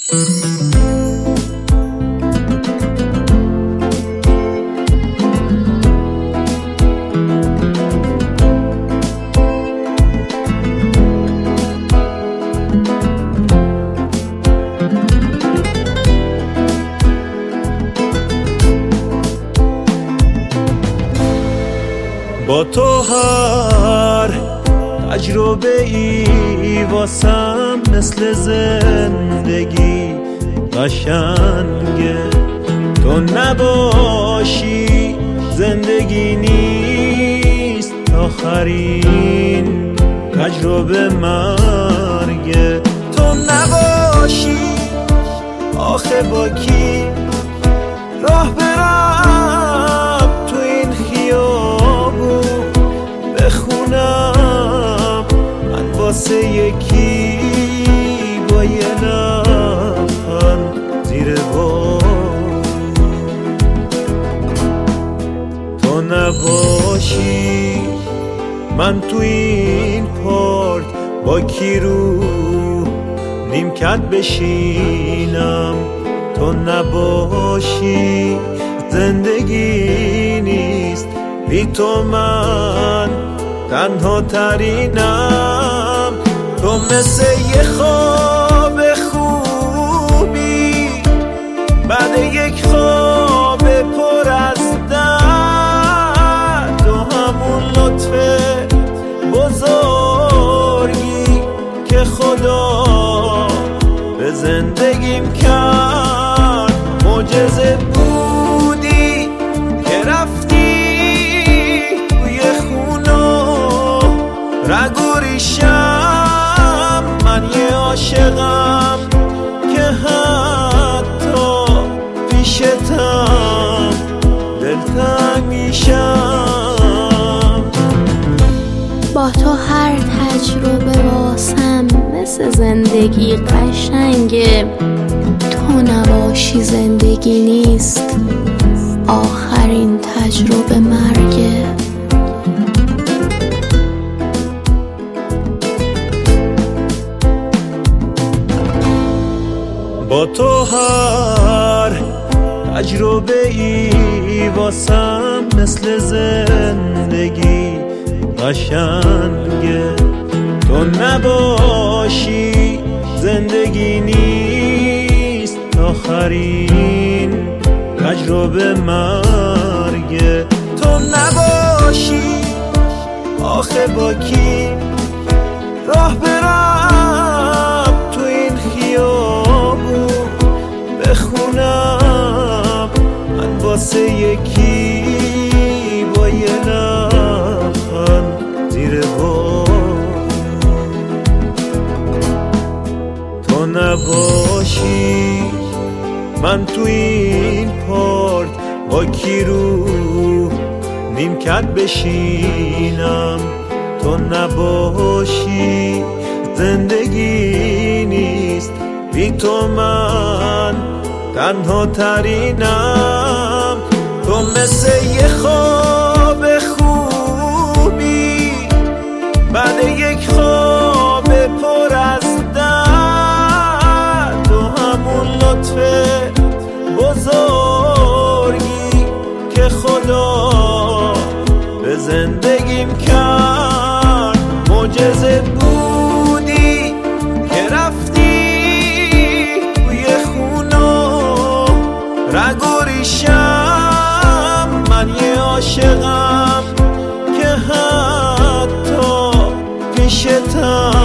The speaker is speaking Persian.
با تو هر تجربه ای واسم مثل زندگی قشنگه. تو نباشی زندگی نیست، آخرین تجربه مرگه. تو نباشی آخه با کی راه برم تو این خیابون بخونم من واسه یکی با یه لبخند زیر بام. تو نباشی من تو این پارک با کی رو نیمکت بشینم. تو نباشی زندگی نیست، بی تو من تنها ترینم. تو مثل یه خواب خوبی بعد یک خواب پر از درد. تو همون لطف بزرگی که خدا به زندگیم کرد، معجزه بودی که رفتی توی خونو رگ و ریشم. من یه عاشقم که حتی پیشتم دلتنگ میشم. با تو هر تجربه واسم مثل زندگی قشنگه. تو نباشی زندگی نیست، آخرین تجربه مرگه. با تو هر تجربه ای واسم مثل زندگی قشنگه. تو نباشی زندگی نیست، آخرین تجربه مرگه. تو نباشی آخه با کی راه برم تو این خیابون بخونم من واسه یکی با یه لبخند زیر بام. تو نباشی من تو این پارک با کی رو نیمکت بشینم. تو نباشی زندگی نیست، بی تو من تنها ترینم. تو مثل یه خواب خوبی بعد یک خواب پر از درد. تو همون لطف بزرگی که خدا به زندگیم کرد، معجزه بودی که رفتی توی خونو رگ و ریشم. من یه عاشقم که حتی پیشتم